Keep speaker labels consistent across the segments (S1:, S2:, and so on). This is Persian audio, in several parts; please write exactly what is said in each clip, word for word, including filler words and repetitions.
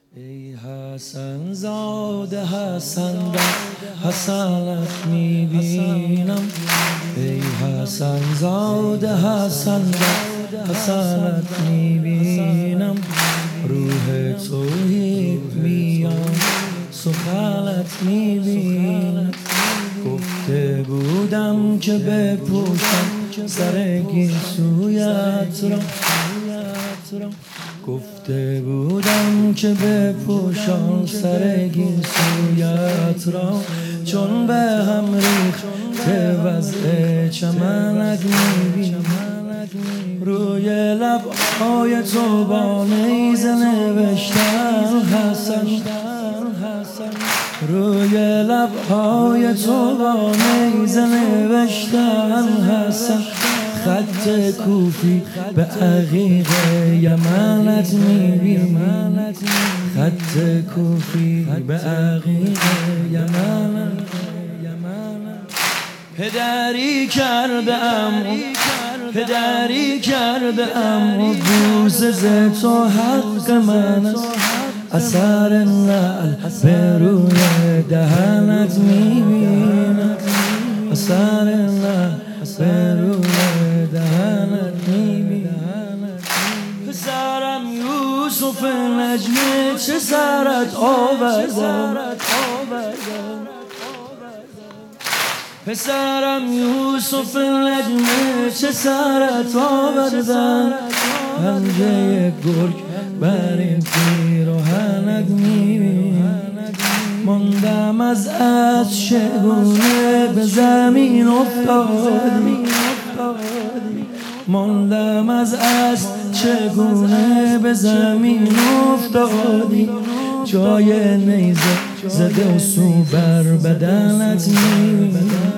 S1: ای حسن زاده حسن در حسنت میبینم، ای حسن زاده حسن در حسنت میبینم. روح توحید میان سخنت میبینم. گفته بودم که بپوشم سر گیسویت را، گفته بودم که بپوشم سر گیسویت را. چون به هم ریخته وضع چمنت میبینم، روی لبهای تو با نیزه نوشتم حسن، روی لبهای تو با نیزه نوشتم حسن. خط کوفی به عقیق یمنت میبینم، خط کوفی به عقیق یمنت. پدری کرده ام پدری کرده ام و بوسه ز تو حق من است. اثر نعل به روی دهنت میبینم، اثر نعل به روی دهنت میبینم. پسرم یوسف نجمی چه سرت آوردم، پسرم یوسف نجمی چه سرت آوردم. پنجه گرگ بر این پیراهنت میبینم. ماندم از از چگونه به زمین افتادی، ماندم از از چگونه به زمین افتادی. جای نیزه زده و سو بر بدنت میبینم.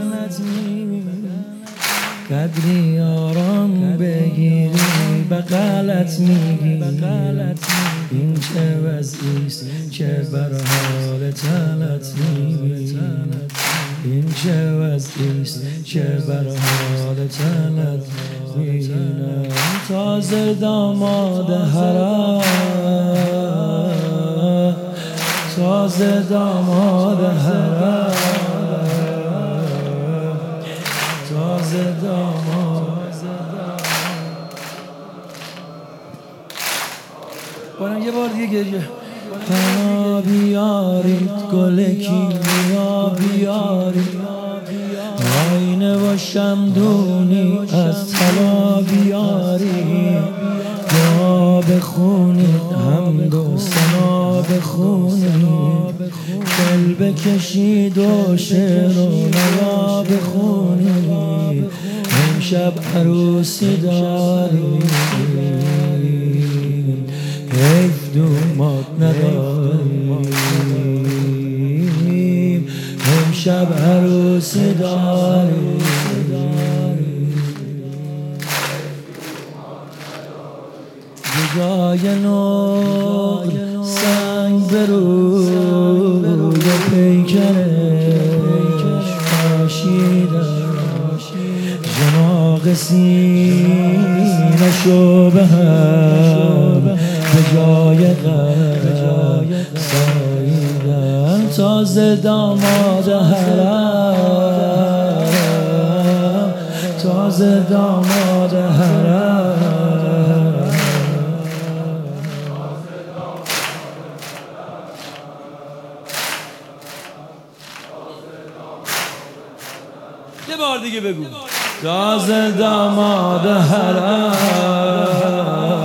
S1: قدری آرام بگیری بغلت میگیری. این چه وضعیست که بر حال تنت میبینم، این چه وضعیست که بر حال تنت میبینم. تازه داماد حرام، تازه داماد حرام، تازه داماد. بارم یه بار دیگه گریه. حنا بیارید گل کیمیا بیارید، آینه و شمدونی از طلا بیارید. یا بخونید حمد و ثنا بخونید، دل بکشید و شعر و نوا بخونید. امشب عروسی داریم، حیف دومات نداریم. امشب عروسی داریم، جای نقل سنگ به روی پیکرش پاشیدم. جناق سینه‌شو به هم به جای قلب ساییدم. تازه داماد حرم، تازه داماد حرم. یه بار دیگه بگو. تازه داماد حرم،